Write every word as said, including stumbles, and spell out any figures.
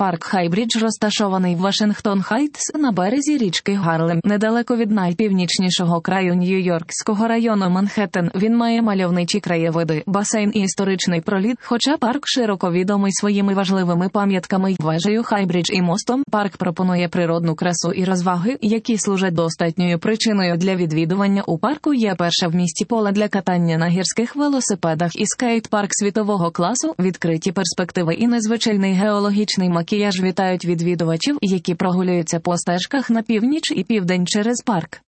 Парк Хайбрідж розташований в Вашингтон-Хайтс на березі річки Гарлем, недалеко від найпівнічнішого краю Нью-Йоркського району Манхеттен. Він має мальовничі краєвиди, басейн і історичний проліт, хоча парк широко відомий своїми важливими пам'ятками, вежею Хайбрідж і мостом. Парк пропонує природну красу і розваги, які служать достатньою причиною для відвідування. У парку є перше в місті поле для катання на гірських велосипедах і скейт-парк світового класу. Відкриті перспективи і незвичайний геологічний макіяж вітають відвідувачів, які прогулюються по стежках на північ і південь через парк.